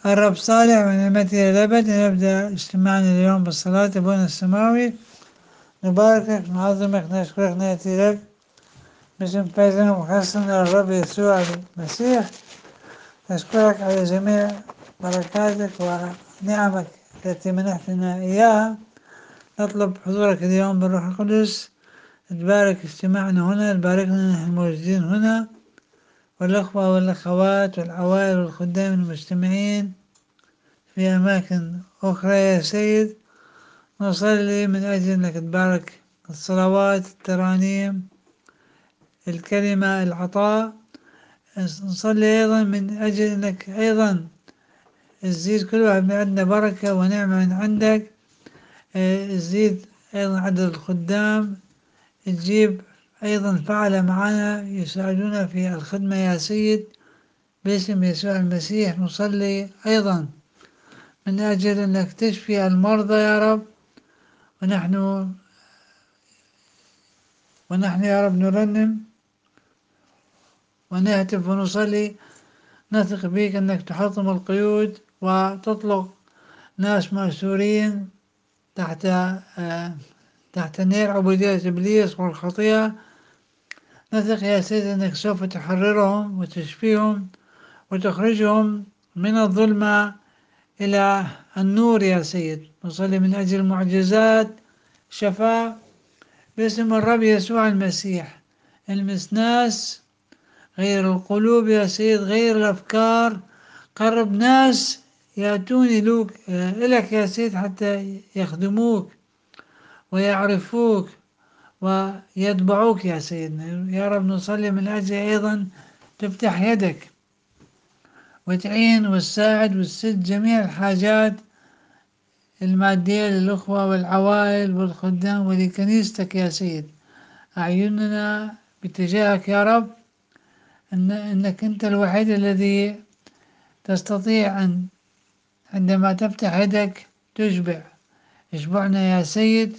الرب صالح ونعمته إلى الأبد. نبدأ اجتماعنا اليوم بالصلاة. أبونا السماوي، نباركك، نعظمك، نشكرك، نأتي لك باسم فايزنا ومخلصنا الرب يسوع المسيح. نشكرك على جميع بركاتك ونعمك التي منحتنا إياها. نطلب حضورك اليوم بالروح القدس، تبارك اجتماعنا هنا، تباركنا نحن الموجودين هنا، والأخوة والأخوات والعوائل والخدام المجتمعين في أماكن أخرى. يا سيد، نصلي من أجل أنك تبارك الصلوات، الترانيم، الكلمة، العطاء. نصلي أيضا من أجل أنك أيضا تزيد كل واحد من عندنا بركة ونعمة من عندك. تزيد أيضا عدد الخدام، تجيب أيضا فعلة معنا يساعدونا في الخدمة يا سيد، باسم يسوع المسيح. نصلي أيضا من أجل أنك تشفي المرضى يا رب، ونحن يا رب نرنم ونهتف ونصلي، نثق بك أنك تحطم القيود وتطلق ناس مأسورين تحت نير عبودية إبليس والخطيئة. نثق يا سيد أنك سوف تحررهم وتشفيهم وتخرجهم من الظلمة إلى النور يا سيد. نصلي من أجل معجزات شفاء باسم الرب يسوع المسيح. المس ناس، غير القلوب يا سيد، غير الأفكار. قرب ناس يأتون إليك يا سيد حتى يخدموك ويعرفوك ويتبعوك يا سيدنا. يا رب نصلي من أجل أيضا تفتح يدك وتعين وتساعد وتسد جميع الحاجات المادية للأخوة والعوائل والخدام ولكنيستك يا سيد. أعيننا باتجاهك يا رب، أنك أنت الوحيد الذي تستطيع أن عندما تفتح يدك تشبع. اشبعنا يا سيد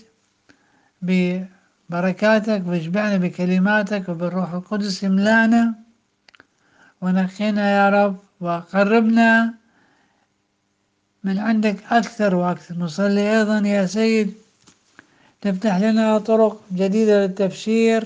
ببركاتك، واشبعنا بكلماتك وبالروح القدس. املانا ونقينا يا رب، وقربنا من عندك أكثر وأكثر. نصلي أيضا يا سيد تفتح لنا طرق جديدة للتبشير،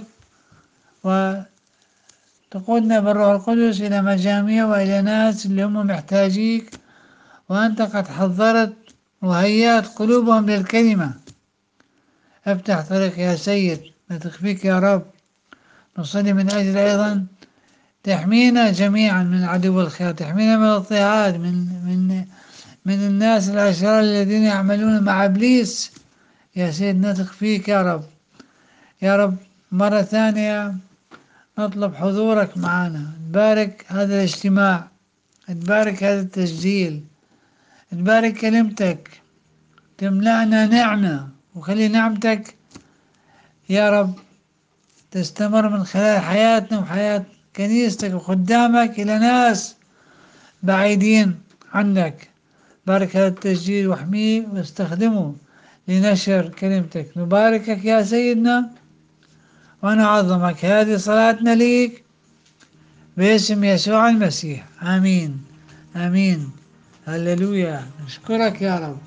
وتقودنا بالروح القدس إلى مجاميع وإلى ناس اللي هم محتاجيك، وأنت قد حضرت وهيأت قلوبهم للكلمة. افتح طريق يا سيد، نثق فيك يا رب. نصلي من أجل أيضا تحمينا جميعا من عدو الخير، تحمينا من الاضطهاد، من الناس الأشرار الذين يعملون مع إبليس يا سيد. نثق فيك يا رب. يا رب مرة ثانية نطلب حضورك معنا. تبارك هذا الاجتماع، تبارك هذا التسجيل، تبارك كلمتك، تملأنا نعمة، وخلي نعمتك يا رب تستمر من خلال حياتنا وحياة كنيستك وخدامك إلى ناس بعيدين عنك. بارك هذا التسجيل واحميه واستخدمه لنشر كلمتك. نباركك يا سيدنا ونعظمك. هذه صلاتنا ليك باسم يسوع المسيح. آمين آمين. هللويا. نشكرك يا رب.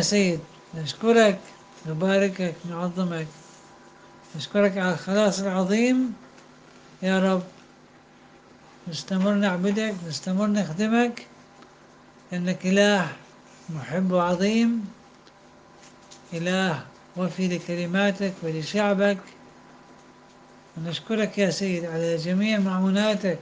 سيد، نشكرك، نباركك، نعظمك، نشكرك على الخلاص العظيم يا رب. نستمر نعبدك، نستمر نخدمك، إنك إله محب وعظيم، إله وفي لكلماتك ولشعبك. ونشكرك يا سيد على جميع معوناتك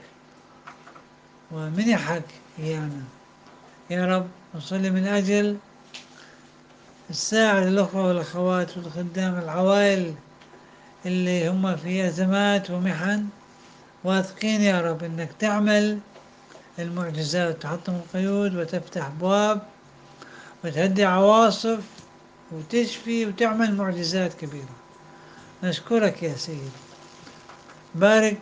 ومنحك إيانا يا رب. نصلي من أجل الساعة الأخوة والأخوات والخدام العوائل اللي هم في أزمات ومحن، واثقين يا رب إنك تعمل المعجزات وتحطم القيود وتفتح أبواب وتهدي عواصف وتشفي وتعمل معجزات كبيرة. نشكرك يا سيد. بارك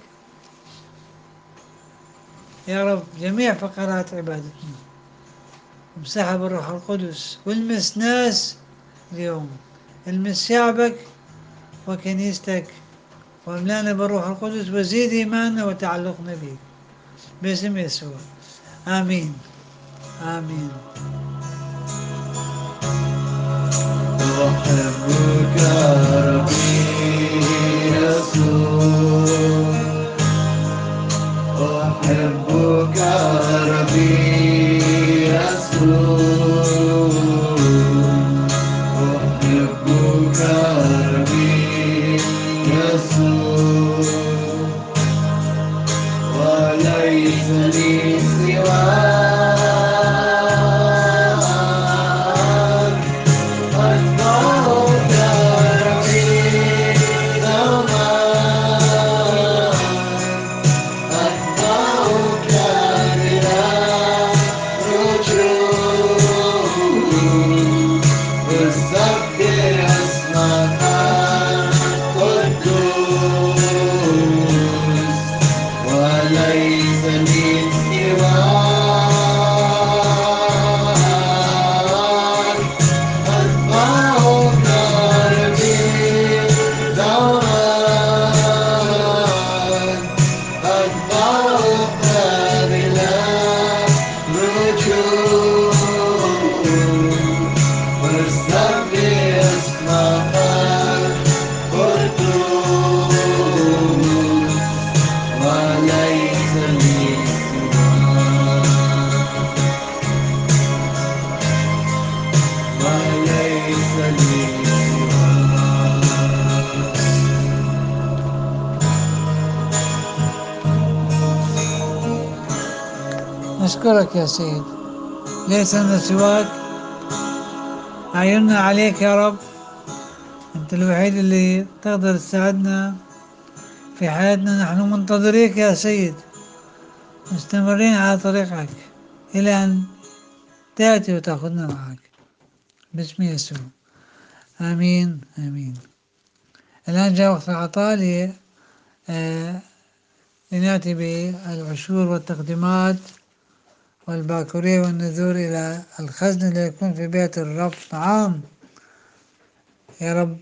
يا رب جميع فقرات عبادتنا، ومسحها بالروح القدس، والمس ناس اليوم، المس شعبك وكنيستك، واملانا بالروح القدس، وزيد إيماننا وتعلقنا بك باسم يسوع. آمين آمين. أحبك ربي يسوع، أحبك ربي يسوع، أحبك ربي يسوع، وليس لي سواك، أتبعك ربي دوما، أتبعك بلا رجوع، أسبح اسمك القدوس، وليس لي سواك، أتبعك ربي دوما، أتبعك بلا رجوع، واستبق اسمك القدوس، وليس لي سواك، وليس لي سواك. نشكرك يا سيد، ليس لنا سواك، عيننا عليك يا رب. أنت الوحيد اللي تقدر تساعدنا في حياتنا. نحن منتظريك يا سيد، مستمرين على طريقك إلى أن تأتي وتأخذنا معك باسم يسوع. آمين آمين. الآن جاء وقت العطاء لنأتي بالعشور والتقديمات والباكورية والنذور إلى الخزن اللي يكون في بيت الرب. نعم يا رب.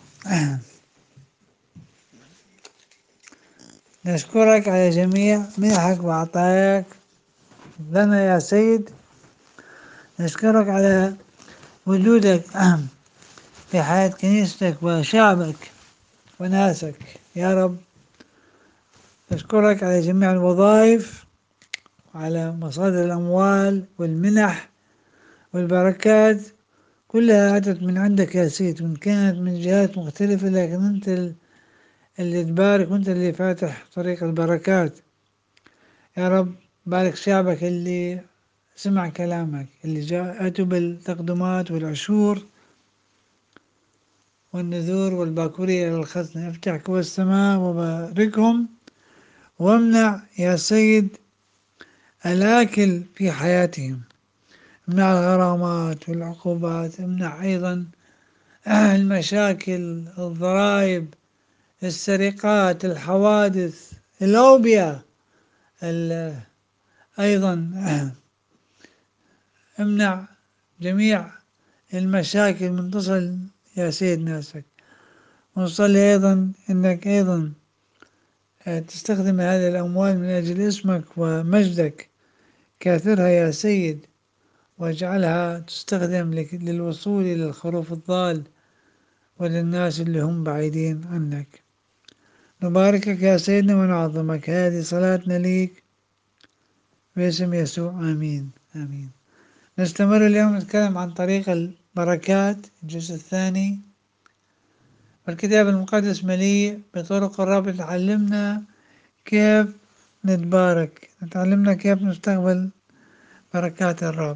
نشكرك على جميع منحك وعطاياك لنا يا سيد. نشكرك على وجودك في حياة كنيستك وشعبك وناسك يا رب. نشكرك على جميع الوظائف وعلى مصادر الأموال والمنح والبركات، كلها أتت من عندك يا سيد، وإن كانت من جهات مختلفة، لكن أنت اللي تبارك، وأنت اللي فاتح طريق البركات يا رب. بارك شعبك اللي سمع كلامك، اللي جاءته بالتقدمات والعشور والنذور والباكورية إلى الخزنة. افتح كوى السماء وباركهم، وامنع يا سيد الآكل في حياتهم، امنع الغرامات والعقوبات، امنع أيضا المشاكل، الضرائب، السرقات، الحوادث، الأوبئة، أيضا امنع جميع المشاكل من تصل يا سيد ناسك. ونصلي أيضا أنك أيضا تستخدم هذه الأموال من أجل اسمك ومجدك، كاثرها يا سيد، واجعلها تستخدم للوصول إلى الخروف الضال وللناس اللي هم بعيدين عنك. نباركك يا سيدنا ونعظمك. هذه صلاتنا ليك باسم يسوع، آمين آمين. نستمر اليوم نتكلم عن طريق البركات، الجزء الثاني. الكتاب المقدس مليء بطرق الرب تعلمنا كيف نتبارك، تعلمنا كيف نستقبل بركات الرب.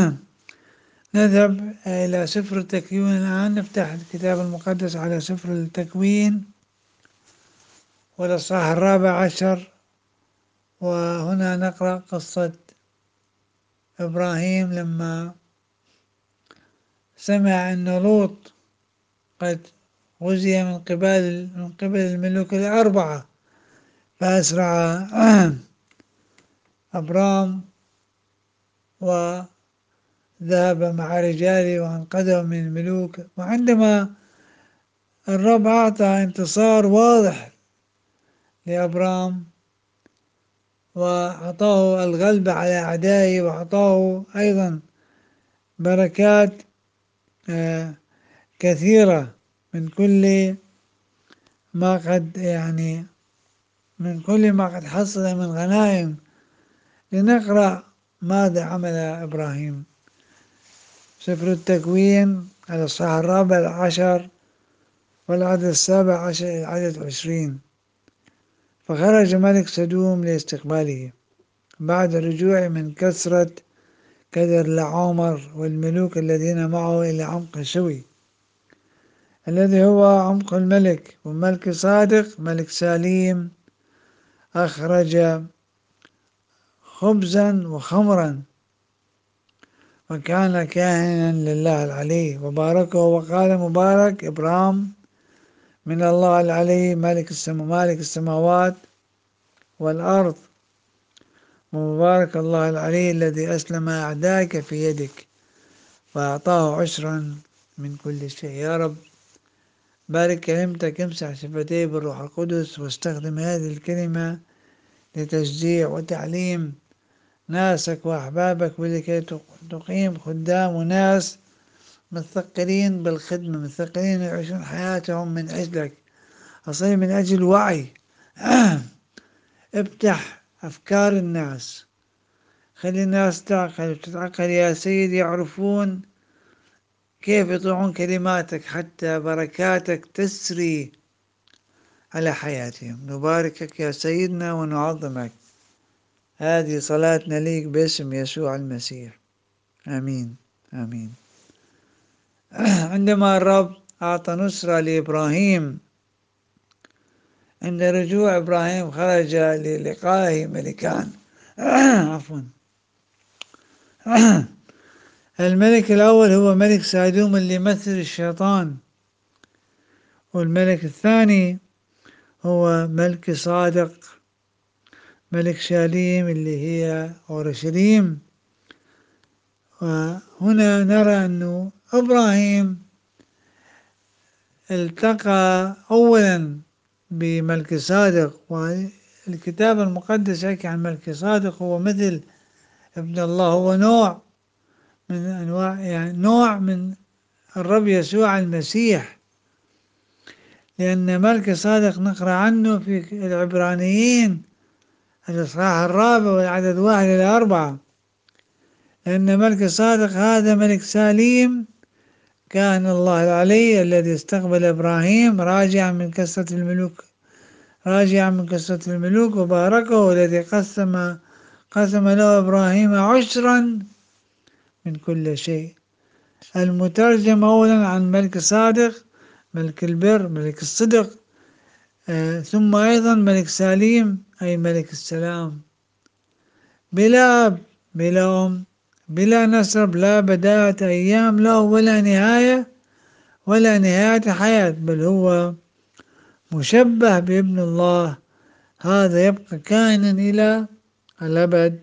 نذهب إلى سفر التكوين الآن. نفتح الكتاب المقدس على سفر التكوين والإصحاح 14، وهنا نقرأ قصة إبراهيم لما سمع أن لوط قد غزي من قبل الملوك الأربعة، فأسرع أبرام وذهب مع رجاله وأنقذهم من الملوك. وعندما الرب أعطى انتصار واضح لأبرام وأعطاه الغلبة على أعدائه وأعطاه أيضا بركات كثيرة من كل ما قد حصل من غنائم. لنقرأ ماذا عمل إبراهيم. سفر التكوين الإصحاح 14 والعدد 17 إلى العدد 20. فخرج ملك سدوم لاستقباله بعد الرجوع من كثرة كدر لعومر والملوك الذين معه إلى عمق سوي الذي هو عمق الملك. وملك صادق ملك سليم أخرج خبزا وخمرا وكان كاهنا لله العلي، وباركه وقال: مبارك إبرام من الله العلي مالك السماوات والأرض، ومبارك الله العلي الذي أسلم أعدائك في يدك وأعطاه عشرا من كل شيء. يا رب بارك كلمتك، امسح شفتيه بالروح القدس، واستخدم هذه الكلمة لتشجيع وتعليم ناسك وأحبابك، ولكي تقيم خدام وناس مثقلين بالخدمة، مثقلين يعيشون حياتهم من أجلك. أصلي من أجل وعي. افتح أفكار الناس، خلي الناس تعقل وتتعقل يا سيدي، يعرفون كيف يطيعون كلماتك حتى بركاتك تسري على حياتهم. نباركك يا سيدنا ونعظمك. هذه صلاتنا ليك باسم يسوع المسيح، آمين آمين. عندما الرب أعطى نصرة لإبراهيم عند رجوع إبراهيم، خرج للقائه ملكان. عفوا. الملك الأول هو ملك سادوم اللي يمثل الشيطان، والملك الثاني هو ملك صادق ملك شاليم اللي هي أورشليم. وهنا نرى أنه إبراهيم التقى أولا بملك صادق، والكتاب المقدس يحكي عن ملك صادق هو مثل ابن الله، هو نوع من أنواع، نوع من الرب يسوع المسيح، لأن ملك صادق نقرأ عنه في العبرانيين الإصحاح 4 والعدد 1 إلى 4. لأن ملك صادق هذا ملك سليم كان الله العلي الذي استقبل إبراهيم راجعا من كثرة الملوك وباركه، الذي قسم له إبراهيم عشرا من كل شيء. المترجم أولا عن ملك صادق ملك البر ملك الصدق، ثم أيضا ملك سليم أي ملك السلام، بلا أب بلا أم بلا نسب، لا بداية أيام له ولا نهاية حياة، بل هو مشبه بابن الله، هذا يبقى كائنا إلى الأبد.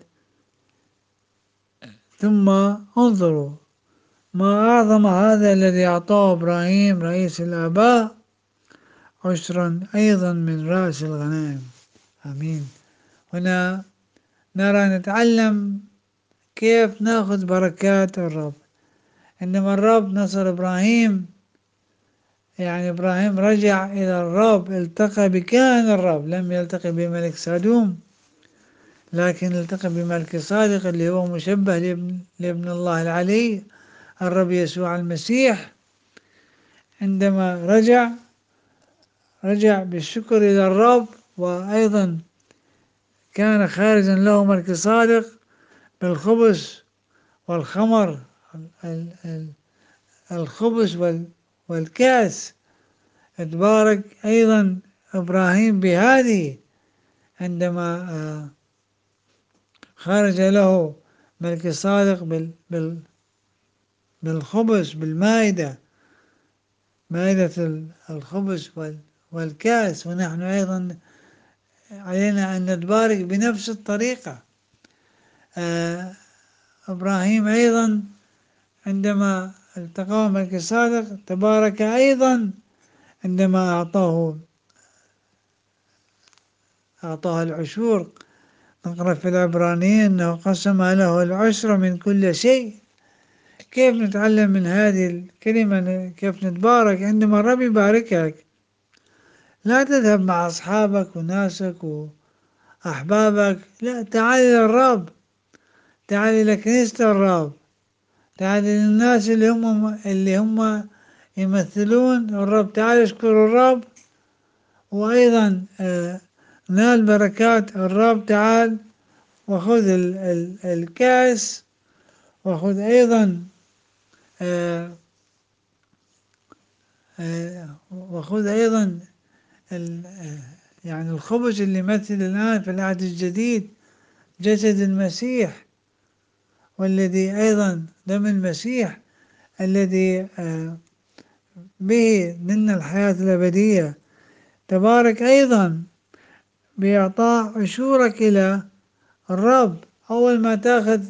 ثم انظروا ما أعظم هذا الذي أعطاه إبراهيم رئيس الآباء عشرا أيضا من رأس الغنائم. آمين. هنا نرى نتعلم كيف ناخذ بركات الرب. عندما الرب نصر إبراهيم، يعني إبراهيم رجع إلى الرب، التقى بكاهن الرب، لم يلتقي بملك سادوم، لكن التقى بملك صادق اللي هو مشبه لابن الله العلي الرب يسوع المسيح. عندما رجع بالشكر إلى الرب، وأيضا كان خارجا له ملك صادق بالخبز والخمر، الخبز والكأس. تبارك أيضا إبراهيم بهذه، عندما خرج له ملك صادق بالخبز، بالمائدة، مائدة الخبز والكأس. ونحن أيضا علينا أن نتبارك بنفس الطريقة. إبراهيم أيضا عندما التقاه ملك صادق تبارك أيضا عندما أعطاه العشور. نقرأ في العبرانيين أنه قسم له العشر من كل شيء. كيف نتعلم من هذه الكلمة كيف نتبارك؟ عندما الرب يباركك لا تذهب مع أصحابك وناسك وأحبابك، لا، تعال إلى الرب، تعال إلى كنيسة الرب، تعال إلى الناس اللي هم يمثلون الرب، تعال اشكر الرب، وأيضا نال بركات الرب. تعال وخذ الكأس، وخذ أيضا وخذ أيضا يعني الخبز اللي يمثل الآن في العهد الجديد جسد المسيح، والذي أيضا دم المسيح الذي به نلنا الحياة الأبدية. تبارك أيضا بإعطاء عشورك إلى الرب. أول ما تأخذ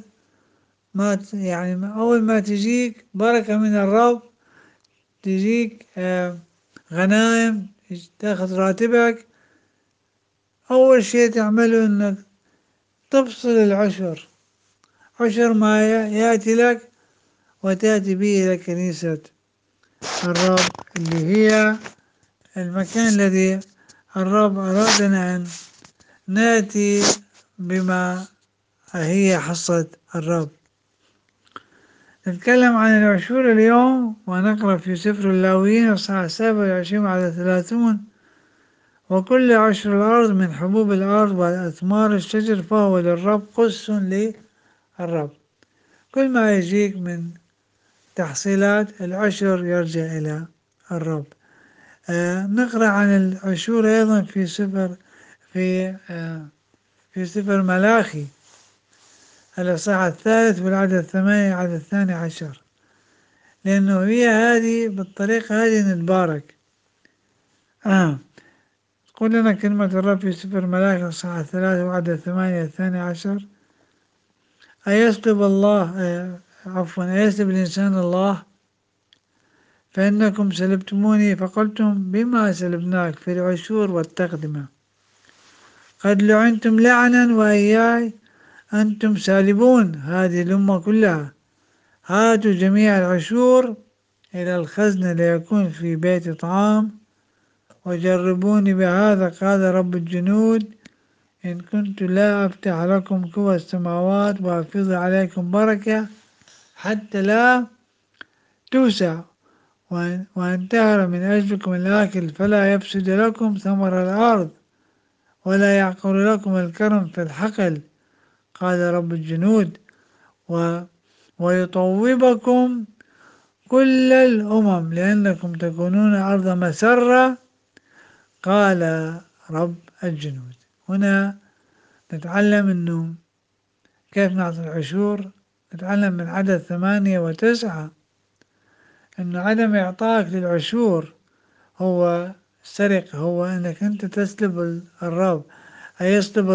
أول ما تجيك بركة من الرب، تجيك غنائم، تاخذ راتبك، أول شيء تعمله أنك تفصل العشر، عشر ما يأتي لك، وتأتي به إلى كنيسة الرب، اللي هي المكان الذي الرب أرادنا أن نأتي بما هي حصة الرب. نتكلم عن العشور اليوم، ونقرأ في سفر اللاويين الإصحاح 27 على 30: وكل عشر الأرض من حبوب الأرض وأثمار الشجر فهو للرب قدس للرب. كل ما يجيك من تحصيلات العشر يرجع إلى الرب. نقرأ عن العشور أيضا في سفر ملاخي الإصحاح 3 والعدد 8 على 12، لأنه هي هذه بالطريقة هذه نتبارك. تقول لنا كلمة الرب في سفر ملاخي الإصحاح 3 وعدد 8 12: أيسلب الإنسان الله؟ فإنكم سلبتموني، فقلتم بما سلبناك؟ في العشور والتقدمة. قد لعنتم لعنا، وإياي أنتم سالبون هذه الأمة كلها. هاتوا جميع العشور إلى الخزنة ليكون في بيت طعام، وجربوني بهذا قال رب الجنود، إن كنت لا أفتح لكم قوى السماوات وأفيض عليكم بركة حتى لا توسع، وانتهر من أجلكم الآكل فلا يفسد لكم ثمر الأرض، ولا يعقر لكم الكرم في الحقل قال رب الجنود، ويطوبكم كل الأمم لأنكم تكونون أرض مسرة قال رب الجنود. هنا نتعلم أنه كيف نعطي العشور. نتعلم من عدد 8 و9 أن عدم إعطائك للعشور هو سرقة، هو أنك أنت تسلب الرب. أيسلب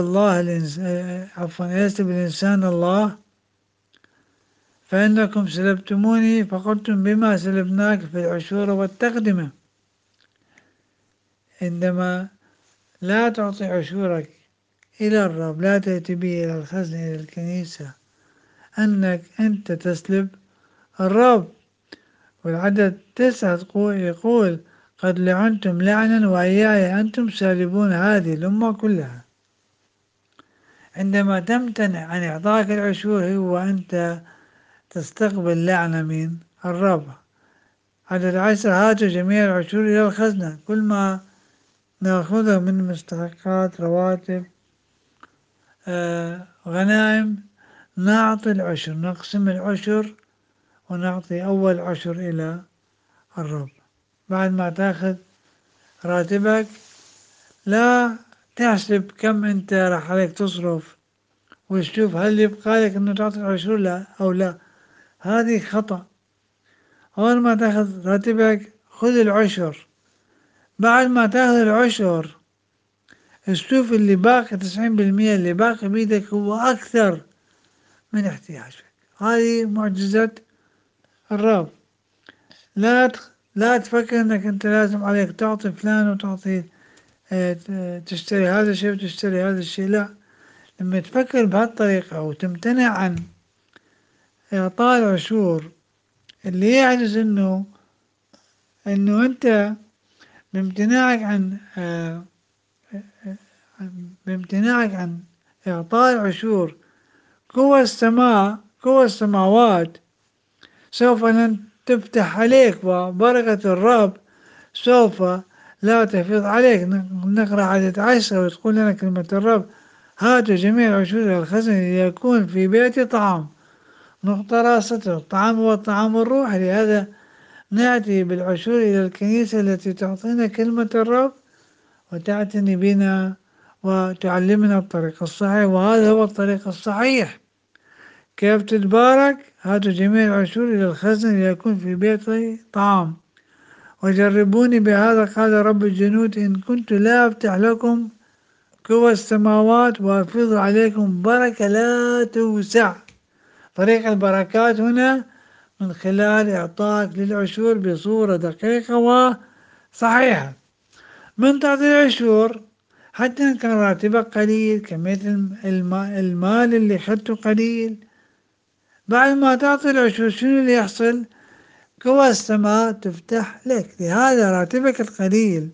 يسلب الإنسان الله؟ فإنكم سلبتموني، فقلتم بما سلبناك؟ في العشور والتقدمة. عندما لا تعطي عشورك إلى الرب، لا تأتي به إلى الخزن إلى الكنيسة، أنك أنت تسلب الرب. والعدد 9 يقول قد لعنتم لعنا وإياي أنتم سالبون هذه الأمة كلها. عندما تمتنع عن إعطائك العشور هو أنت تستقبل لعنة من الرب. عدد 10 هاتوا جميع العشور إلى الخزنة، كل ما نأخذه من مستحقات رواتب غنائم نعطي العشر، نقسم العشر ونعطي أول عشر إلى الرب. بعد ما تاخذ راتبك لا تحسب كم أنت راح عليك تصرف وتشوف هل يبقى لك أنه تعطي العشور لا أو لا، هذه خطأ. أول ما تاخذ راتبك خذ العشر، بعد ما تاخذ العشر شوف اللي باقي 90% اللي باقي بيدك هو أكثر من احتياجك. هذه معجزة الرب. لا تفكر انك انت لازم عليك تعطي فلان وتعطي تشتري هذا الشيء وتشتري هذا الشيء، لا. لما تفكر بهالطريقة وتمتنع عن إعطاء العشور اللي يعجز انه انت بامتناعك عن إعطاء العشور قوى السماوات سوف لن تفتح عليك، وبركة الرب سوف لا تفيض عليك. نقرأ عدد 10 وتقول لنا كلمة الرب هاتوا جميع العشور إلى الخزن ليكون في بيتي طعام. نقطة راسته، الطعام هو الطعام الروحي، لهذا نأتي بالعشور إلى الكنيسة التي تعطينا كلمة الرب وتعتني بنا وتعلمنا الطريق الصحيح، وهذا هو الطريق الصحيح. كيف تتبارك؟ هاتوا جميع العشور إلى الخزن ليكون في بيتي طعام وجربوني بهذا قال رب الجنود إن كنت لا أفتح لكم قوى السماوات وأفيض عليكم بركة لا توسع. طريق البركات هنا من خلال إعطائك للعشور بصورة دقيقة وصحيحة. من تعطي العشور حتى إن كان راتبك قليل، كمية المال اللي أخذته قليل، بعد ما تعطي العشور شنو اللي يحصل؟ قوى السماء تفتح لك. لهذا راتبك القليل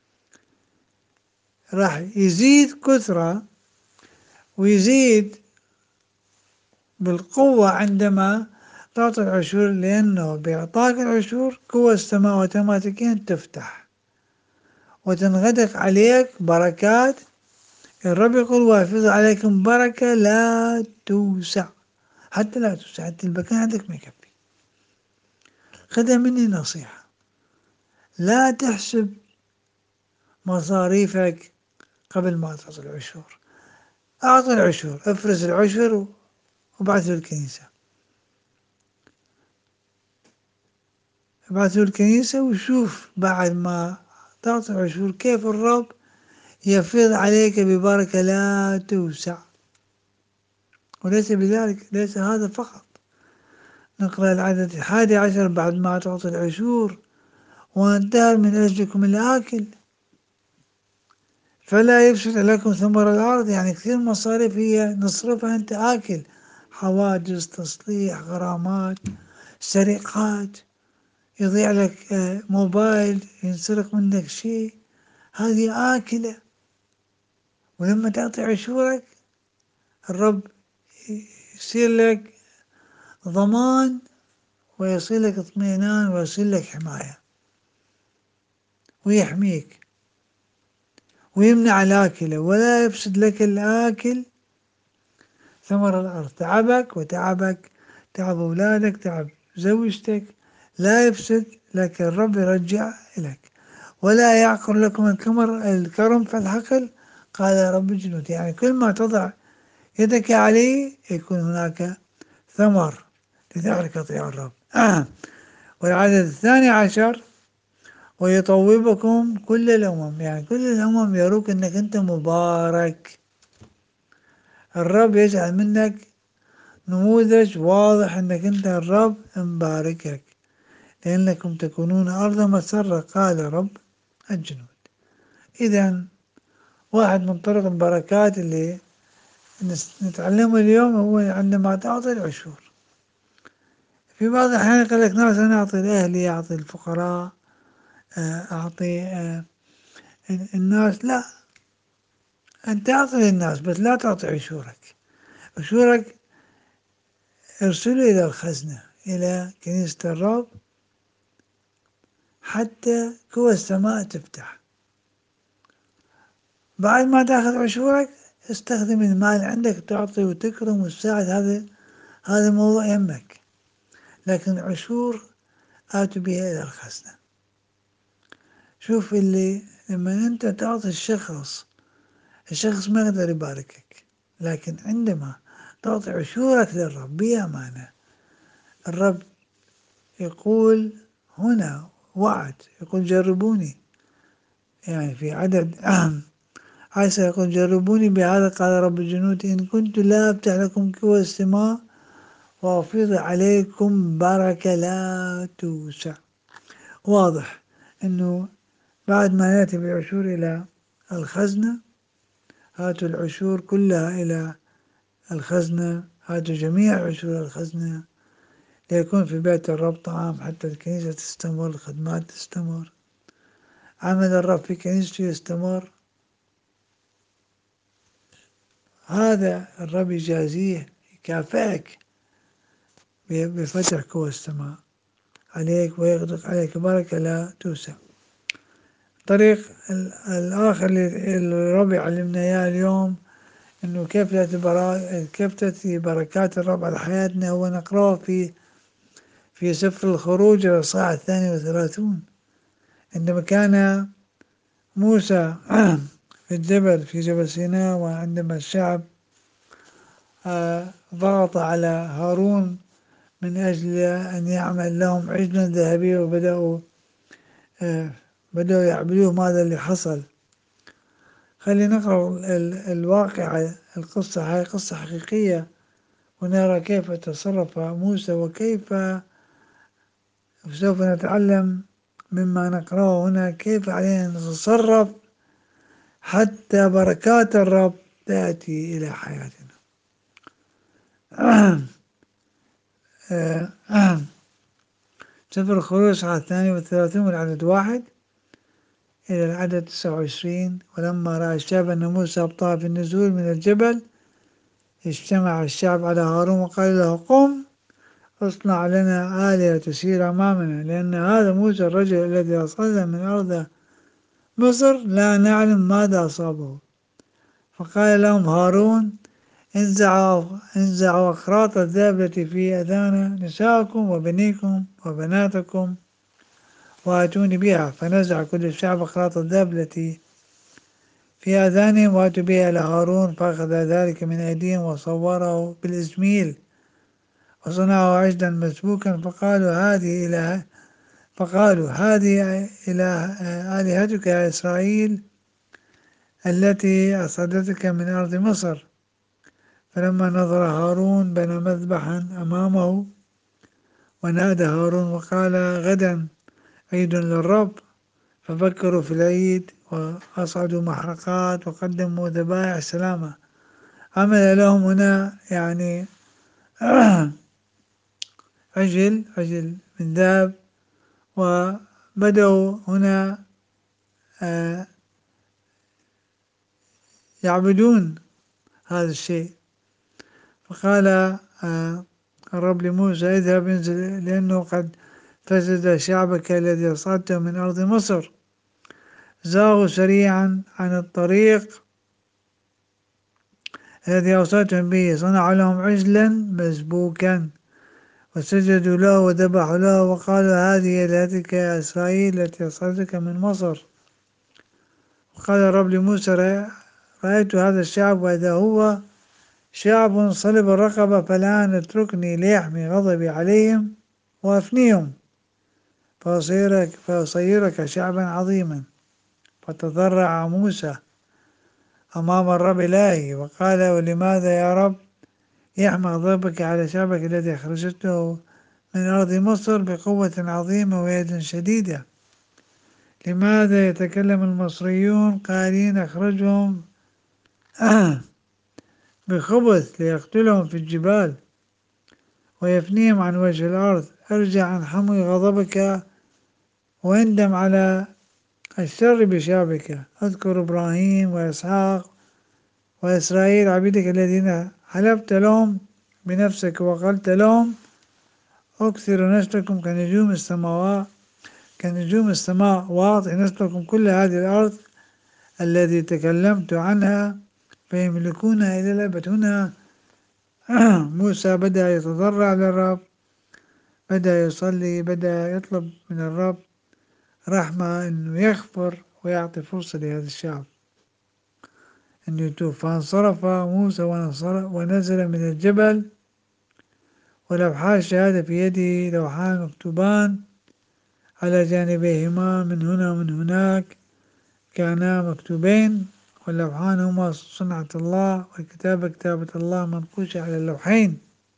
راح يزيد كثرة ويزيد بالقوة عندما تعطي العشور، لأنه بإعطاك العشور قوى السماء أوتوماتيكيا تفتح وتنغدق عليك بركات. الرب يقول وأفيض عليكم بركة لا توسع، حتى لا توسع، حتى المكان عندك ما يكفي. خذها مني نصيحة، لا تحسب مصاريفك قبل ما تعطي العشور. أعطي العشور، افرز العشر وابعثه الكنيسة، ابعثه الكنيسة وشوف بعد ما تعطي العشور كيف الرب يفيض عليك ببركة لا توسع. وليس بذلك، ليس هذا فقط. نقرأ العدد 11 بعد ما تعطي العشور وانتهى من أجلكم الآكل فلا يفسد لكم ثمر الأرض. يعني كثير مصاريف هي نصرفها أنت آكل، حوادث، تصليح، غرامات، سرقات، يضيع لك موبايل، ينسرق منك شيء، هذه آكلة. ولما تعطي عشورك الرب يصير لك ضمان ويصير لك اطمئنان ويصير لك حماية ويحميك ويمنع الآكلة ولا يفسد لك الآكل ثمر الأرض. تعبك وتعبك، تعب أولادك، تعب زوجتك، لا يفسد لك، الرب يرجع لك. ولا يعقر لكم الكرم في الحقل قال رب الجنود. يعني كل ما تضع يدك عليه يكون هناك ثمر لذلك أطيع الرب. والعدد 12 ويطوبكم كل الأمم. يعني كل الأمم يروك أنك أنت مبارك. الرب يجعل منك نموذج واضح أنك أنت الرب مباركك، لأنكم تكونون أرض مسرة قال رب الجنود. إذا واحد من طرق البركات اللي نتعلمه اليوم هو عندما تعطي العشور. في بعض الأحيان يقول لك ناس أنا أعطي لأهلي، أعطي الفقراء، أعطي الناس. لا، أنت أعطي للناس بس لا تعطي عشورك. عشورك ارسله إلى الخزنة، إلى كنيسة الرب، حتى قوى السماء تفتح. بعد ما تاخذ عشورك استخدم المال عندك، تعطي وتكرم وتساعد، هذا موضوع يهمك. لكن العشور آتوا بها إلى الخزنة. شوف لما أنت تعطي الشخص ما يقدر يباركك، لكن عندما تعطي عشورك للرب بأمانة، الرب يقول هنا وعد، يقول جربوني، يعني في عدد 10 يقول جربوني بهذا قال رب الجنود إن كنت لا أفتح لكم قوى السماء وأفيض عليكم بركة لا توسع. واضح أنه بعد ما يأتي بالعشور إلى الخزنة، هاتوا العشور كلها إلى الخزنة، هاتوا جميع العشور إلى الخزنة، ليكون في بيت الرب طعام حتى الكنيسة تستمر، الخدمات تستمر، عمل الرب في كنيسته يستمر. هذا الرب يجازيه، يكافئك بفتح قوى السماء عليك ويغدق عليك بركة لا توسع. الطريق الآخر اللي الرب يعلمنا إياه اليوم إنه كيف تأتي بركات الرب على حياتنا، هو نقرأه في سفر الخروج الإصحاح 32، عندما كان موسى في الجبل، في جبل سيناء، وعندما الشعب ضغط على هارون من أجل أن يعمل لهم عجلا ذهبيا، بدأوا يعبدوه. ماذا اللي حصل؟ خلينا نقرأ الواقعة. القصة هاي قصة حقيقية، ونرى كيف تصرف موسى وكيف سوف نتعلم مما نقرأه هنا كيف علينا أن نتصرف حتى بركات الرب تأتي إلى حياتنا. سفر الخروج 32 من عدد 1 إلى العدد 29. ولما رأى الشعب أن موسى أبطأ في النزول من الجبل، اجتمع الشعب على هارون وقال له قم اصنع لنا آلهة تسير أمامنا، لأن هذا موسى الرجل الذي أصعدنا من أرض مصر لا نعلم ماذا أصابه. فقال لهم هارون انزعوا أخراط الذهب التي في أذان نساءكم وبنيكم وبناتكم وآتوني بها. فنزع كل الشعب أخراط الذهب التي في آذانهم وآتوا بها إلى هارون، فأخذ ذلك من أيديهم وصوره بالإزميل وصنعوا عجلا مسبوكا. فقالوا هذه آلهتك يا إسرائيل التي أصعدتك من أرض مصر. فلما نظر هارون بنى مذبحا أمامه، ونادى هارون وقال غدا عيد للرب. ففكروا في العيد وأصعدوا محرقات وقدموا ذبائح سلامة. عمل لهم هنا يعني عجل من ذهب، وبدأوا هنا يعبدون هذا الشيء. فقال الرب لموسى اذهب انزل، لأنه قد فسد شعبك الذي أصعدته من أرض مصر. زاغوا سريعا عن الطريق الذي أوصيتهم به، صنعوا لهم عجلا مسبوكا وسجدوا له وذبحوا له وقالوا هذه آلهتك يا إسرائيل التي أصعدتك من مصر. وقال الرب لموسى رأيت هذا الشعب وإذا هو شعب صلب الرقبة، فالآن اتركني ليحمي غضبي عليهم وأفنيهم فأصيرك شعبا عظيما. فتضرع موسى أمام الرب إلهي وقال ولماذا يا رب يحمى غضبك على شعبك الذي أخرجته من أرض مصر بقوة عظيمة ويد شديدة؟ لماذا يتكلم المصريون قائلين أخرجهم بخبث ليقتلهم في الجبال ويفنيهم عن وجه الأرض. ارجع عن حمو غضبك واندم على الشر بشعبك. اذكر إبراهيم وإسحاق وإسرائيل عبيدك الذين حلفت لهم بنفسك وقلت لهم أكثر نسلكم كنجوم السماوات، كنجوم السماء، وأعطي نسلكم كل هذه الأرض التي تكلمت عنها فيملكونها إلى الأبد. هنا موسى بدأ يتضرع للرب، بدأ يصلي، بدأ يطلب من الرب رحمة إنه يغفر ويعطي فرصة لهذا الشعب إنه يتوب. فانصرف موسى ونزل من الجبل ولوحا الشهادة في يده، لوحان مكتوبان على جانبيهما من هنا ومن هناك، كانا مكتوبين، واللوحان هما صنعة الله، والكتابة كتابة الله منقوشة على اللوحين.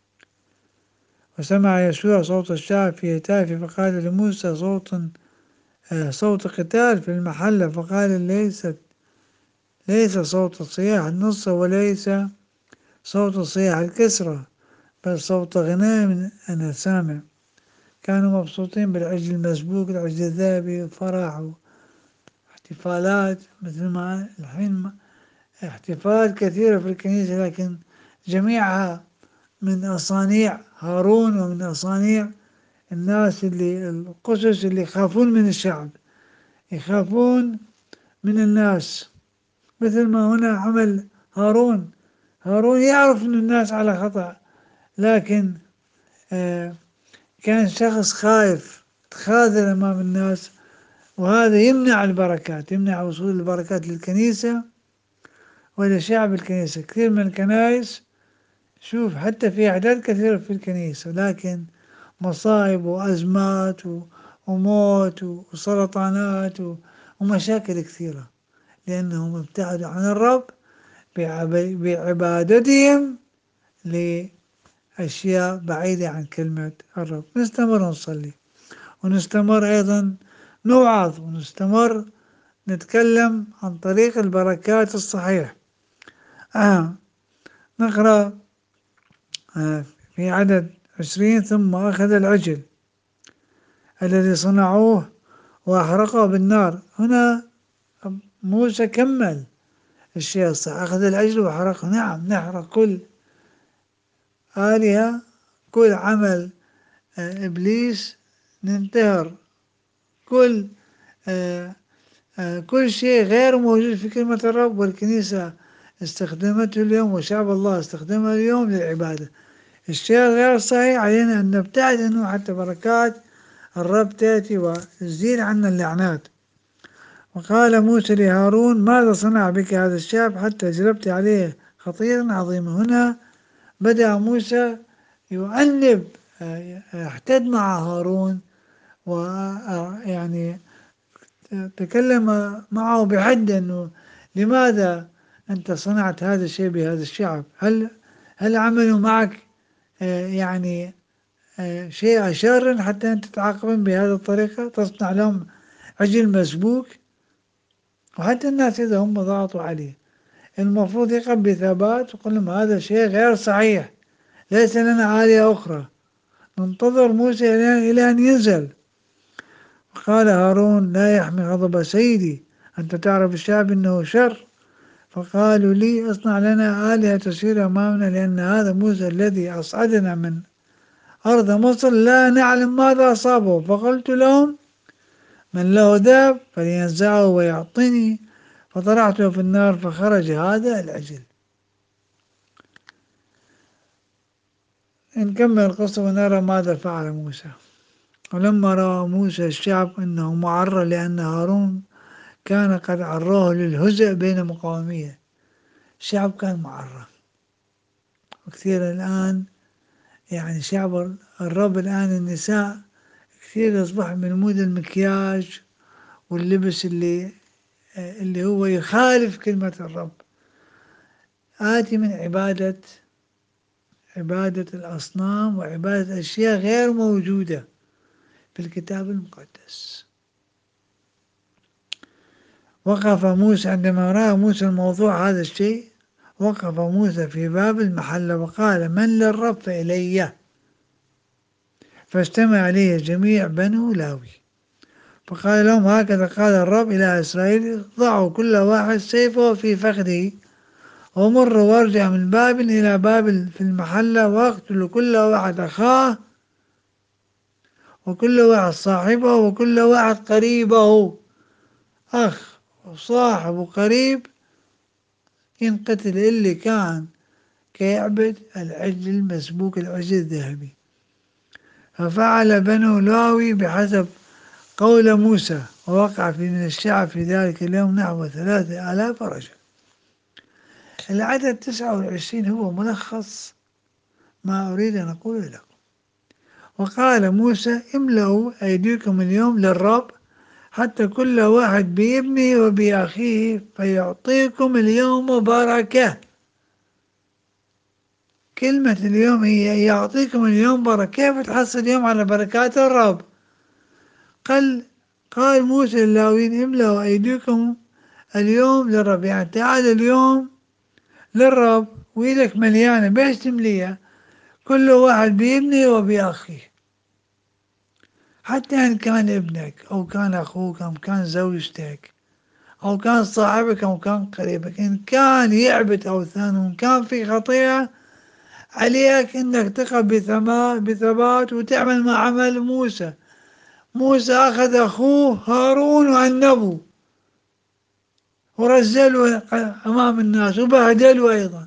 وسمع يشوع صوت الشعب في هتافه فقال لموسى صوت قتال في المحلة، فقال ليس صوت صياح النصر وليس صوت صياح الكسرة، بل صوت غناء أنا سامع. كانوا مبسوطين بالعجل المسبوك، العجل الذهبي، وفرح واحتفالات مثل ما الحين احتفال كثيرة في الكنيسة، لكن جميعها من أصانيع هارون ومن أصانيع الناس القسس اللي يخافون من الشعب، يخافون من الناس، مثل ما هنا عمل هارون. هارون يعرف أن الناس على خطأ، لكن كان شخص خايف، تخاذل أمام الناس، وهذا يمنع البركات، يمنع وصول البركات للكنيسة ولشعب الكنيسة. كثير من الكنائس شوف حتى في أعداد كثيرة في الكنيسة، لكن مصائب وأزمات وموت وسرطانات ومشاكل كثيرة، لأنهم ابتعدوا عن الرب بعبادتهم لأشياء بعيدة عن كلمة الرب. نستمر نصلي، ونستمر أيضا نوعظ، ونستمر نتكلم عن طريق البركات الصحيح. نقرأ في عدد 20: ثم أخذ العجل الذي صنعوه وأحرقه بالنار. هنا موسى كمل الشيء الصح، أخذ العجل وحرقه. نعم، نحرق كل آلهة، كل عمل إبليس، ننتهر كل كل شيء غير موجود في كلمة الرب، والكنيسة استخدمته اليوم وشعب الله استخدمه اليوم للعبادة. الشيء غير صحيح علينا أن نبتعد عنه حتى بركات الرب تأتي وتزيل عنا اللعنات. وقال موسى لهارون: ماذا صنع بك هذا الشعب حتى جلبت عليه خطيئة عظيمة؟ هنا بدأ موسى يؤنب، احتد مع هارون، ويعني تكلم معه بحد أنه لماذا أنت صنعت هذا الشيء بهذا الشعب؟ هل عملوا معك يعني شيء شر حتى أنت تعاقبهم بهذه الطريقة، تصنع لهم عجل مسبوك؟ وحتى الناس إذا هم ضغطوا عليه المفروض يقف بثبات ويقول لهم هذا شيء غير صحيح، ليس لنا آلهة أخرى. ننتظر موسى إلى أن ينزل. قال هارون: لا يحمي غضب سيدي، أنت تعرف الشعب إنه شر، فقالوا لي: اصنع لنا آلهة تسير أمامنا، لأن هذا موسى الذي أصعدنا من أرض مصر لا نعلم ماذا أصابه. فقلت لهم: من له ذهب فلينزعه ويعطني، فطرحته في النار فخرج هذا العجل. نكمل القصة ونرى ماذا فعل موسى. ولما رأى موسى الشعب أنه معرى، لأن هارون كان قد عراه للهزء بين مقاوميه، الشعب كان معرى. وكثير الآن يعني شعب الرب الآن النساء كثير أصبح من مود المكياج واللبس اللي هو يخالف كلمة الرب، آتي من عبادة الأصنام وعبادة أشياء غير موجودة في الكتاب المقدس. وقف موسى عندما رأى موسى الموضوع هذا الشيء، وقف موسى في باب المحلة وقال: من للرب فإلي. فاجتمع عليه جميع بنو لاوي، فقال لهم: هكذا قال الرب إلى إسرائيل: ضعوا كل واحد سيفه في فخذه، ومروا وارجع من بابل إلى بابل في المحلة، واقتلوا كل واحد أخاه، وكل واحد صاحبه، وكل واحد قريبه. أخ وصاحب وقريب ينقتل اللي كان كيعبد العجل المسبوك، العجل الذهبي. ففعل بنو لاوي بحسب قول موسى، ووقع من الشعب في ذلك اليوم نحو 3000 رجل. العدد 29 هو ملخص ما أريد أن أقوله لكم. وقال موسى: املأوا أيديكم اليوم للرب، حتى كل واحد بابنه وبأخيه، فيعطيكم اليوم بركة. كلمة اليوم هي يعطيكم اليوم بركة. كيف تحصل اليوم على بركات الرب؟ قال موسى للاويين: املأوا أيديكم اليوم للرب، يعني تعال اليوم للرب وإيدك مليانة. بيش تمليها؟ كل واحد بابنه وبأخيه، حتى إن كان ابنك أو كان أخوك أو كان زوجتك أو كان صاحبك أو كان قريبك، إن كان يعبد أوثان وإن كان في خطيئة، عليك إنك تقف بثبات وتعمل ما عمل موسى. موسى أخذ أخوه هارون وعنبه ورزله أمام الناس وبهدله أيضا.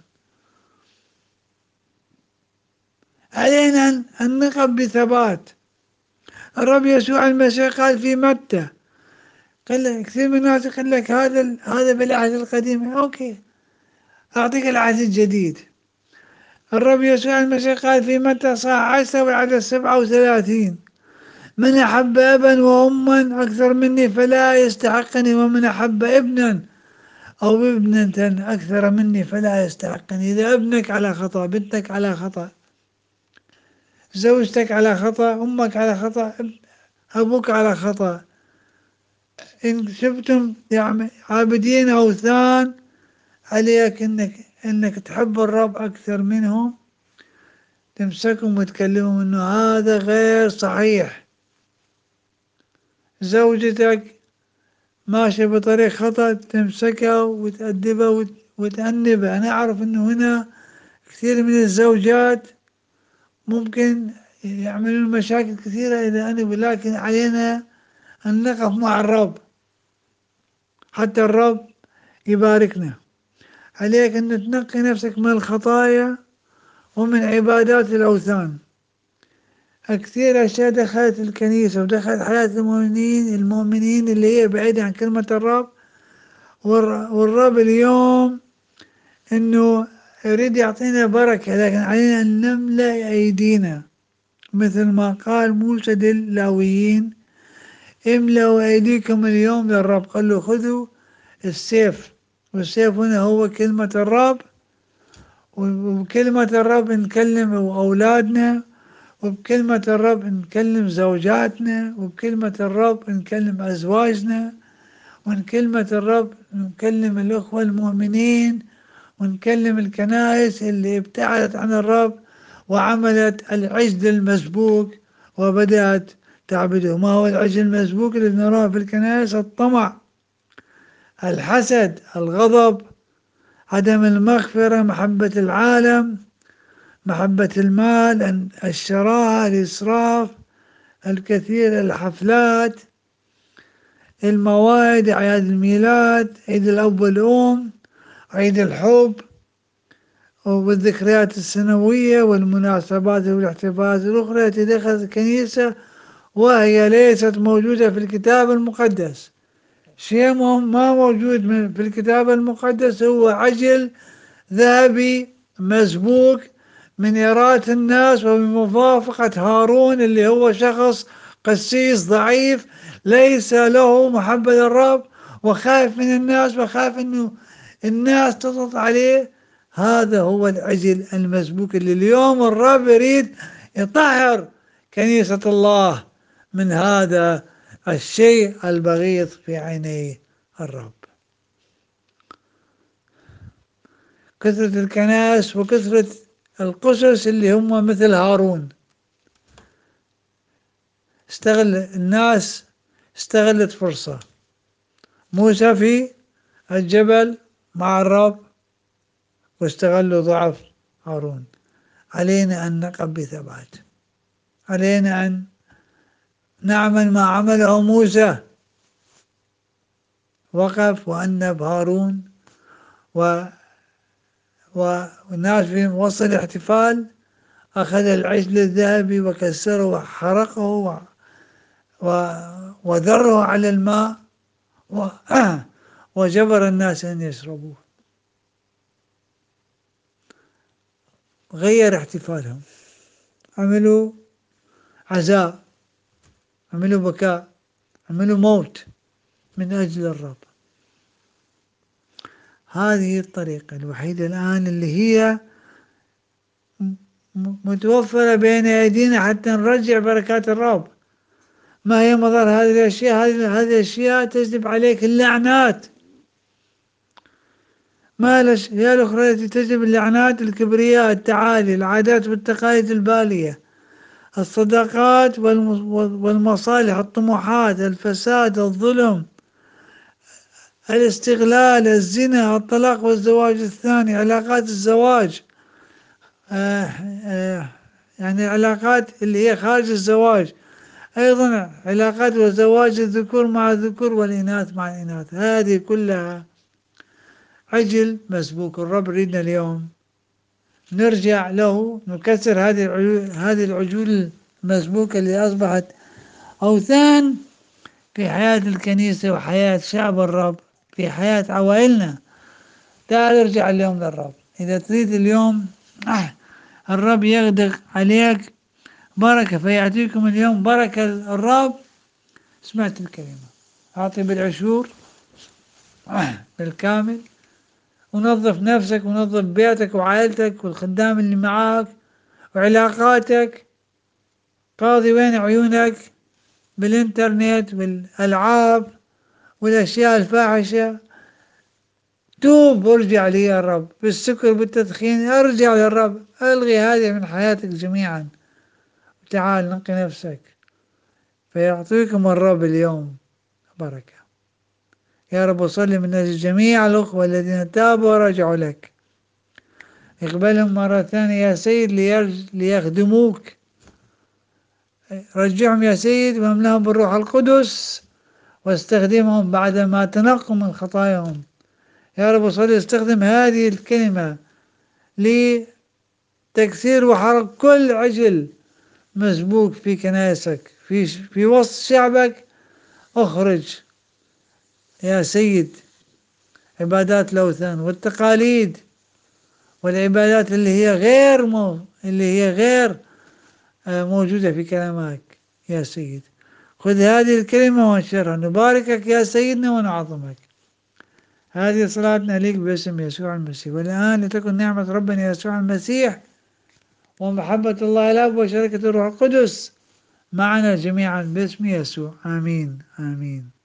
علينا أن نقف بثبات. الرب يسوع المسيح قال في متى، قال كثير من الناس يقول لك هذا بالعهد القديم. أوكي، أعطيك العهد الجديد. الرب يسوع المسيح قال في متى صح 10 والعدد 37: من أحب أبا وأما أكثر مني فلا يستحقني، ومن أحب ابنا أو ابنة أكثر مني فلا يستحقني. إذا ابنك على خطأ، بنتك على خطأ، زوجتك على خطأ، أمك على خطأ، أبوك على خطأ، إن شفتم يعني عابدين أوثان، عليك إنك تحب الرب أكثر منهم، تمسكهم وتكلمهم إنه هذا غير صحيح. زوجتك ماشية بطريق خطأ، تمسكها وتأدبها وتأنبها. أنا أعرف إنه هنا كثير من الزوجات ممكن يعملون مشاكل كثيرة إذا أنبوا، لكن علينا أن نقف مع الرب حتى الرب يباركنا. عليك أن تنقي نفسك من الخطايا ومن عبادات الأوثان. كثير أشياء دخلت الكنيسة ودخلت حياة المؤمنين اللي هي بعيدة عن كلمة الرب. والرب اليوم إنه يريد يعطينا بركة، لكن علينا أن نملأ أيدينا مثل ما قال موسى للاويين: املأوا أيديكم اليوم للرب. قال له: خذوا السيف، والسيف هنا هو كلمة الرب، وبكلمة الرب نكلم أولادنا، وبكلمة الرب نكلم زوجاتنا، وبكلمة الرب نكلم أزواجنا، وبكلمة الرب نكلم الأخوة المؤمنين، ونكلم الكنائس اللي ابتعدت عن الرب وعملت العجل المسبوك وبدأت تعبده. ما هو العجل المسبوك اللي نراه في الكنائس؟ الطمع، الحسد، الغضب، عدم المغفرة، محبة العالم، محبة المال، الشراهة، الإسراف الكثير، الحفلات، الموائد، أعياد الميلاد، عيد الأب والأم، عيد الحب، والذكريات السنوية والمناسبات والاحتفالات الأخرى التي دخلت الكنيسة وهي ليست موجودة في الكتاب المقدس. شيء ما موجود في الكتاب المقدس هو عجل ذهبي مسبوك من إرادة الناس وبموافقة هارون، اللي هو شخص قسيس ضعيف ليس له محبة للرب وخايف من الناس وخايف انه الناس تضغط عليه. هذا هو العجل المسبوك اللي اليوم الرب يريد يطهر كنيسة الله من هذا الشيء البغيض في عيني الرب. كثرة الكنائس وكثرة القسس اللي هم مثل هارون. الناس استغلت فرصة. موسى في الجبل مع الرب واستغلوا ضعف هارون. علينا أن نقف بثبات، علينا أن نعمل ما عمله موسى، وقف وأنب هارون والناس في وسط الاحتفال أخذ العجل الذهبي وكسره وحرقه وذره على الماء وجبر الناس أن يشربوه. غير احتفالهم، عملوا عزاء، عملوا بكاء، عملوا موت من أجل الرب. هذه الطريقة الوحيدة الآن اللي هي متوفرة بين أيدينا حتى نرجع بركات الرب. ما هي مضار هذه الأشياء؟ هذه الأشياء تجلب عليك اللعنات. ما الأشياء الأخرى التي تجلب اللعنات؟ الكبرياء، التعالي، العادات والتقاليد البالية، الصداقات والمصالح، الطموحات، الفساد، الظلم، الاستغلال، الزنا، الطلاق والزواج الثاني، علاقات الزواج، يعني العلاقات اللي هي خارج الزواج، أيضا علاقات وزواج الذكور مع الذكور والإناث مع الإناث. هذه كلها عجل مسبوك. الرب يريدنا اليوم نرجع له، نكسر هذه العجول المسبوكة اللي أصبحت أوثان في حياة الكنيسة وحياة شعب الرب، في حياة عوائلنا. تعال ارجع اليوم للرب. إذا تريد اليوم الرب يغدق عليك بركة، فيعطيكم اليوم بركة الرب. سمعت الكلمة، أعطي بالعشور بالكامل، ونظف نفسك ونظف بيتك وعائلتك والخدام اللي معاك وعلاقاتك. قاضي وين عيونك بالإنترنت والألعاب والأشياء الفاحشة. توب وارجع لي يا رب. بالسكر بالتدخين ارجع للرب، الغي هذه من حياتك جميعا، وتعال نقي نفسك، فيعطيكم الرب اليوم بركة. يا رب صل من أجل جميع الأخوة الذين تابوا ورجعوا لك، اقبلهم مرة ثانية يا سيد ليخدموك. رجعهم يا سيد واملهم بالروح القدس، واستخدمهم بعدما تنقوا من خطاياهم. يا رب صل استخدم هذه الكلمة لتكسير وحرق كل عجل مسبوك في كنائسك، في وسط شعبك. اخرج يا سيد عبادات الأوثان والتقاليد والعبادات اللي هي غير موجودة في كلامك يا سيد. خذ هذه الكلمة وانشرها. نباركك يا سيدنا ونعظمك. هذه صلاتنا لك باسم يسوع المسيح. والآن لتكن نعمة ربنا يسوع المسيح ومحبة الله الأب وشركة الروح القدس معنا جميعا باسم يسوع. آمين آمين.